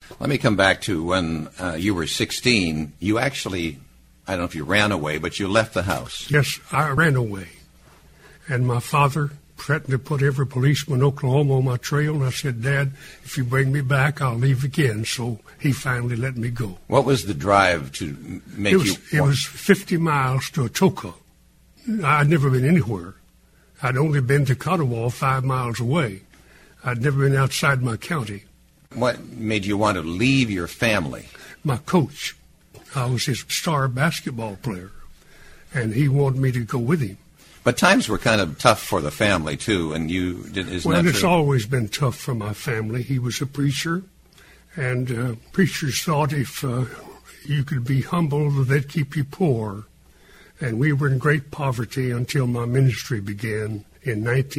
Let me come back to when you were 16. You actually, I don't know if you ran away, but you left the house. Yes, I ran away. And my father threatened to put every policeman in Oklahoma on my trail. And I said, Dad, if you bring me back, I'll leave again. So he finally let me go. What was the drive to make you... It was 50 miles to Atoka. I'd never been anywhere. I'd only been to Catawba 5 miles away. I'd never been outside my county. What made you want to leave your family? My coach. I was his star basketball player, and he wanted me to go with him. But times were kind of tough for the family, too, and you didn't... Isn't that true? Well, it's always been tough for my family. He was a preacher, and preachers thought if you could be humble, they'd keep you poor. And we were in great poverty until my ministry began in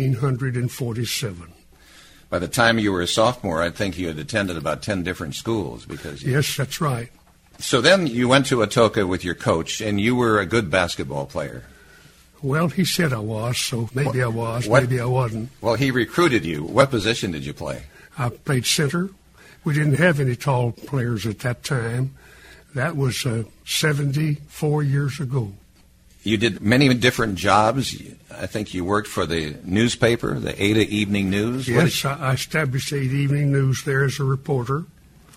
1947. By the time you were a sophomore, I think you had attended about 10 different schools. Yes, that's right. So then you went to Atoka with your coach, and you were a good basketball player. Well, he said I was, so maybe I was, maybe I wasn't. Well, he recruited you. What position did you play? I played center. We didn't have any tall players at that time. That was 74 years ago. You did many different jobs. I think you worked for the newspaper, the Ada Evening News. Yes, I established Ada Evening News there as a reporter.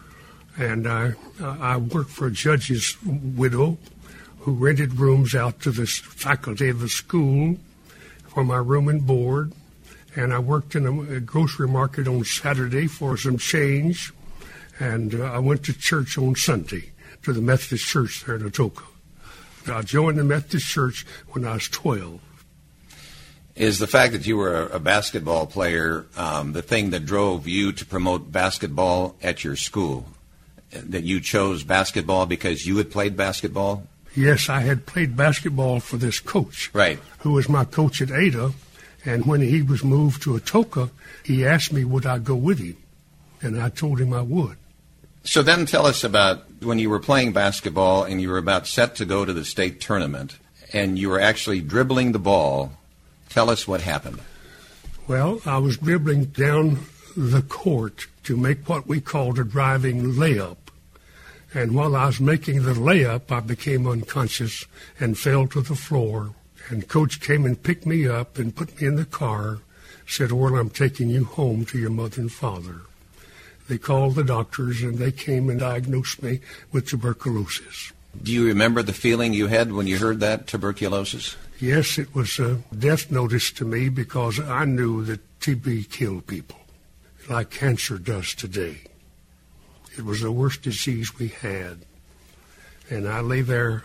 And I worked for a judge's widow who rented rooms out to the faculty of the school for my room and board. And I worked in a grocery market on Saturday for some change. And I went to church on Sunday, to the Methodist church there in Atoka. I joined the Methodist church when I was 12. Is the fact that you were a basketball player the thing that drove you to promote basketball at your school? That you chose basketball because you had played basketball? Yes, I had played basketball for this coach, right, who was my coach at Ada. And when he was moved to Atoka, he asked me would I go with him. And I told him I would. So then tell us about when you were playing basketball and you were about set to go to the state tournament and you were actually dribbling the ball. Tell us what happened. Well, I was dribbling down the court to make what we called a driving layup. And while I was making the layup, I became unconscious and fell to the floor. And Coach came and picked me up and put me in the car, said, Orl, I'm taking you home to your mother and father. They called the doctors, and they came and diagnosed me with tuberculosis. Do you remember the feeling you had when you heard that, tuberculosis? Yes, it was a death notice to me because I knew that TB killed people, like cancer does today. It was the worst disease we had. And I lay there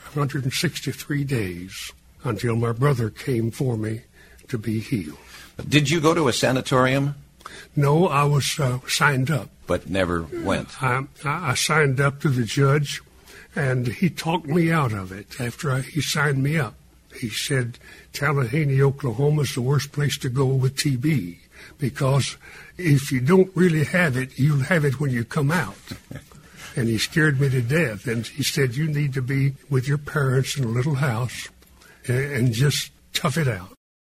163 days until my brother came for me to be healed. Did you go to a sanatorium? No, I was signed up. But never went? I signed up to the judge, and he talked me out of it after he signed me up. He said, Tallahassee, Oklahoma is the worst place to go with TB because if you don't really have it, you'll have it when you come out. And he scared me to death. And he said, you need to be with your parents in a little house and just tough it out.